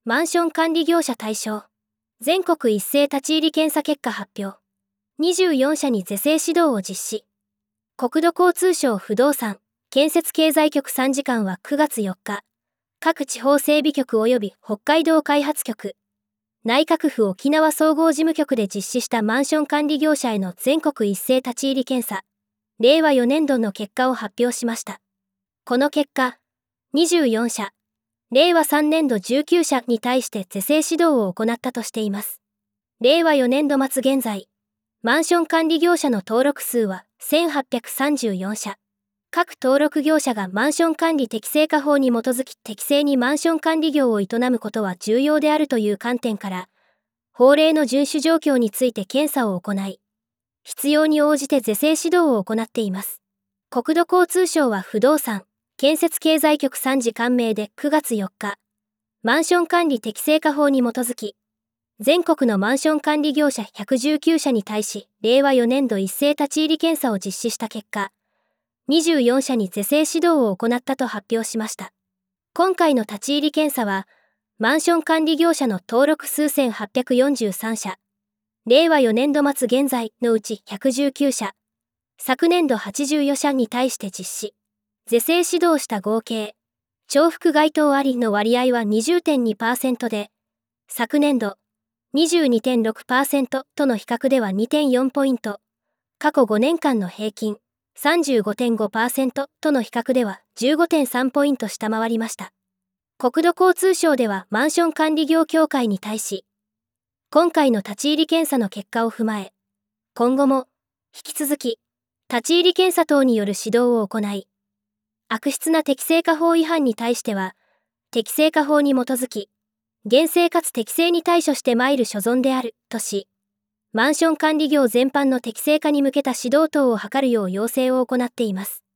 マンション管理業者対象。全国一斉立ち入り検査結果発表。24社に是正指導を実施。国土交通省不動産、建設経済局参事官は9月4日、各地方整備局及び北海道開発局、内閣府沖縄総合事務局で実施したマンション管理業者への全国一斉立ち入り検査、令和4年度の結果を発表しました。この結果、24社、令和3年度19社に対して是正指導を行ったとしています。令和4年度末現在、マンション管理業者の登録数は1834社。各登録業者がマンション管理適正化法に基づき適正にマンション管理業を営むことは重要であるという観点から、法令の遵守状況について検査を行い、必要に応じて是正指導を行っています。国土交通省は不動産、建設経済局参事官名で9月4日、マンション管理適正化法に基づき、全国のマンション管理業者119社に対し、令和4年度一斉立ち入り検査を実施した結果、24社に是正指導を行ったと発表しました。今回の立ち入り検査は、マンション管理業者の登録数1843社、令和4年度末現在のうち119社、昨年度84社に対して実施、是正指導した合計、重複該当ありの割合は 20.2% で、昨年度 22.6% との比較では 2.4 ポイント、過去5年間の平均、35.5% との比較では 15.3 ポイント下回りました。国土交通省ではマンション管理業協会に対し、今回の立ち入り検査の結果を踏まえ、今後も引き続き立ち入り検査等による指導を行い、悪質な適正化法違反に対しては、適正化法に基づき、厳正かつ適正に対処してまいる所存であるとし、マンション管理業全般の適正化に向けた指導等を図るよう要請を行っています。